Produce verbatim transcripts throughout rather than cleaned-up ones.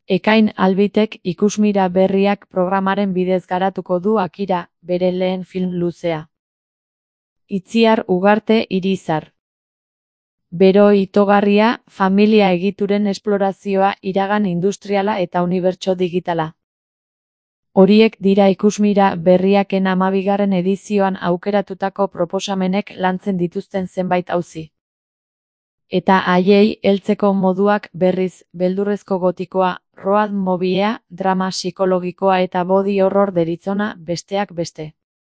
Ekain Albitek Ikusmira Berriak programaren bidez garatuko du Akira, bere lehen film luzea. Itziar Ugarte Irizar. Bero itogarria, familia egituren esplorazioa, iragan industriala eta unibertso digitala. Horiek dira Ikusmira Berriaken hamabigarren edizioan aukeratutako proposamenek lantzen dituzten zenbait auzi. Eta haiei heltzeko moduak berriz, beldurrezko gotikoa, road moviea, drama psikologikoa eta body horror deritzona, besteak beste.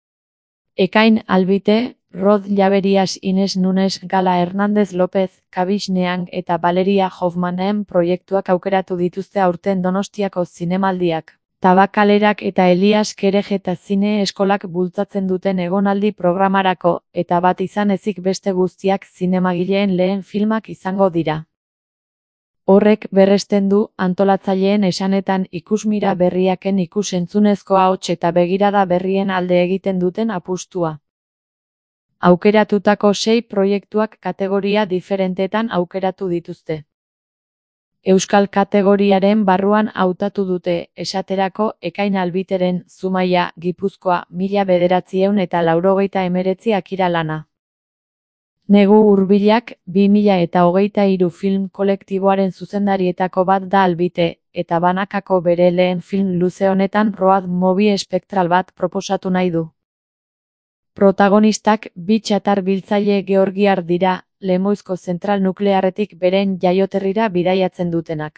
Ekain Albite, Rod Llaverias, Ines Nunes, Gala Hernández López, Kabish Neang eta Valeria Hoffmanen proiektuak aukeratu dituzte aurten Donostiako zinemaldiak. Tabakalerak eta Elias Kerejeta Zine Eskolak bultzatzen duten egonaldi programarako, eta bat izan ezik beste guztiak zinemagileen lehen filmak izango dira. Horrek berresten du, antolatzaileen esanetan Ikusmira Berriaken ikus-entzunezko ahots eta begirada berrien alde egiten duten apustua. Aukeratutako sei proiektuak kategoria diferentetan aukeratu dituzte. Euskal kategoriaren barruan hautatu dute, esaterako, Ekain Albiteren Zumaia, Gipuzkoa, mila bederatziehun eta laurogeita hemeretzi Akira lana. Negu Hurbilak, bi mila eta hogeita hiru film kolektiboaren zuzendarietako bat da Albite, eta banakako bere lehen film luze honetan road movie espektral bat proposatu nahi du. Protagonistak bi txatar biltzaile georgiar dira, Lemoizko zentral nuklearretik beren jaioterrira bidaiatzen dutenak.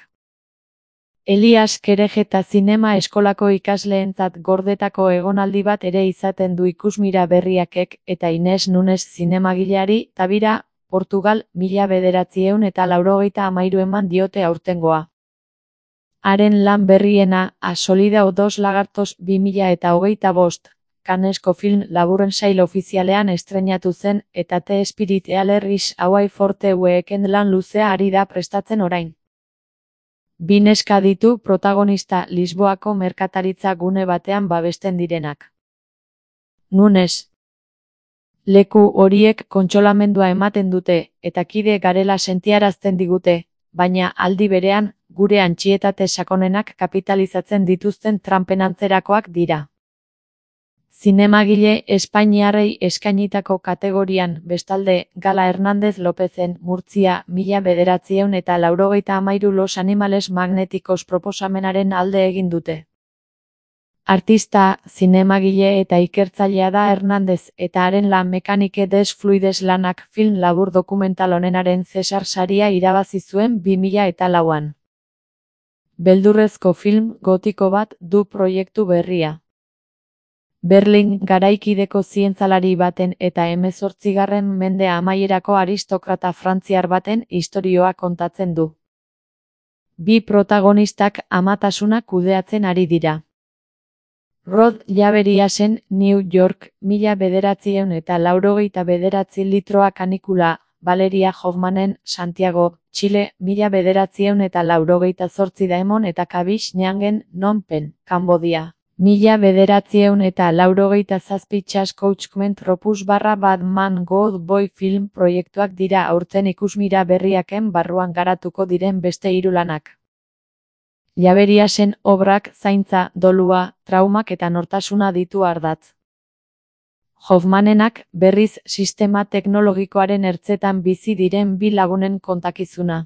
Elias Kerejeta Zinema Eskolako ikasleentzat gordetako egonaldi bat ere izaten du Ikusmira Berriakek eta Ines Nunes zinemagileari, Tabira, Portugal, mila bederatziehun eta laurogeita hamairu eman diote aurtengoa. Haren lan berriena, A Solida o dos Lagartos bi mila eta hogeita bost, Cannesko film laburren sail ofizialean estreinatu zen, eta The Spirit Alerris Hawaii Forte Weekend lan luzea ari da prestatzen orain. Bi neska ditu protagonista Lisboako merkataritza gune batean babesten direnak. Nunes. Leku horiek kontsolamendua ematen dute, eta kide garela sentiarazten digute, baina aldi berean, gure antxietate sakonenak kapitalizatzen dituzten trampen antzerakoak dira. Zinemagile espainiarrei eskainitako kategorian, bestalde, Gala Hernández Lópezen Murtzia, mila bederatziehun eta laurogeita hamairu Los Animales Magnéticos proposamenaren alde egin dute. Artista, zinemagile eta ikertzailea da Hernández, eta haren lan Mekanike des Fluides lanak film labur dokumental honenaren Cesar saria irabazi zuen bi mila eta lauan. Beldurrezko film gotiko bat du proiektu berria. Berlin garaikideko zientzalari baten eta hemezortzigarren mende amaierako aristokrata frantziar baten istorioa kontatzen du. Bi protagonistak amatasuna kudeatzen ari dira. Rod Llaveriasen New York, mila bederatziehun eta laurogeita bederatzi litroa kanikula, Valeria Hoffmanen Santiago, Chile, mila bederatziehun eta laurogeita zortzi Daemon eta Kabish Neangen Phnom Penh, Kambodia. Mila bederatziehun eta laurogeita zazpi Chas Coachment Ropus barra Batman God Boy film proiektuak dira aurten Ikusmira Berriaken barruan garatuko diren beste hiru lanak. Llaveriasen obrak zaintza, dolua, traumak eta nortasuna ditu ardatz. Hoffmanenak, berriz, sistema teknologikoaren ertzetan bizi diren bi lagunen kontakizuna.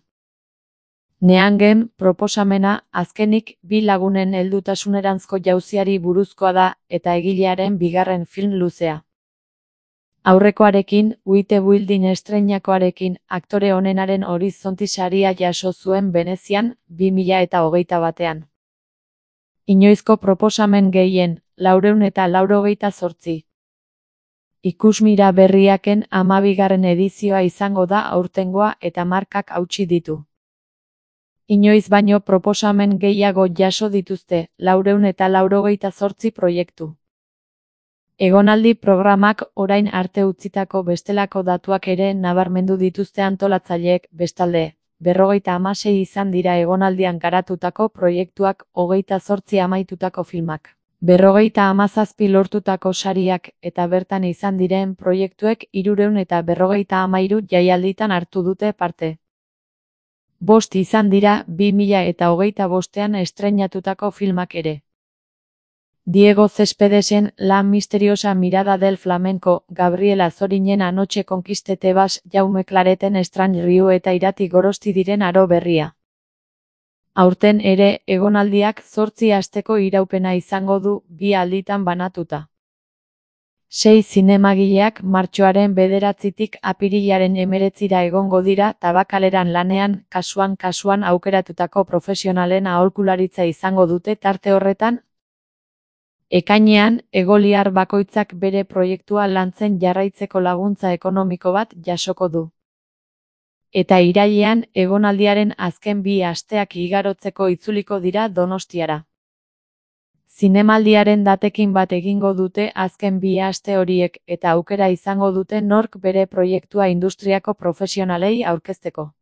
Neangen proposamena, azkenik, bi lagunen heldutasuneranzko jauziari buruzkoa da, eta egilearen bigarren film luzea. Aurrekoarekin, Uite Building estreinakoarekin, aktore onenaren Horizonti saria jaso zuen Venezian, bi mila eta hogeita batean. Inoizko proposamen gehien, laurehun eta laurogeita zortzi. Ikusmira Berriaken hamabigarren edizioa izango da aurtengoa eta markak hautsi ditu. Inoiz baino proposamen gehiago jaso dituzte, laurehun eta laurogeita zortzi proiektu. Egonaldi programak orain arte utzitako bestelako datuak ere nabarmendu dituzte antolatzaileek, bestalde, berrogeita hamasei izan dira egonaldian garatutako proiektuak, hogeita zortzi amaitutako filmak. Berrogeita hamazazpi lortutako sariak eta bertan izan diren proiektuek hirurehun eta berrogeita hamairu jaialditan hartu dute parte. Bost izan dira bi mila eta hogeita bostean estreinatutako filmak ere. Diego Céspedesen La misteriosa mirada del flamenco, Gabriela Zorinen Anoche conquiste Tebas, Jaume Clareten Strange Riu eta Irati Gorosti diren aro berria. Aurten ere, egonaldiak zortzi asteko iraupena izango du, bi alditan banatuta. Sei zinemagileak martxoaren bederatzitik apirilaren hemeretzira egongo dira tabakaleran lanean, kasuan kasuan aukeratutako profesionalen aholkularitza izango dute tarte horretan. Ekainean, egoliar bakoitzak bere proiektua lantzen jarraitzeko laguntza ekonomiko bat jasoko du. Eta irailean, egonaldiaren azken bi asteak igarotzeko itzuliko dira Donostiara. Zinemaldiaren datekin bat egingo dute azken bi aste horiek eta aukera izango dute nork bere proiektua industriako profesionalei aurkezteko.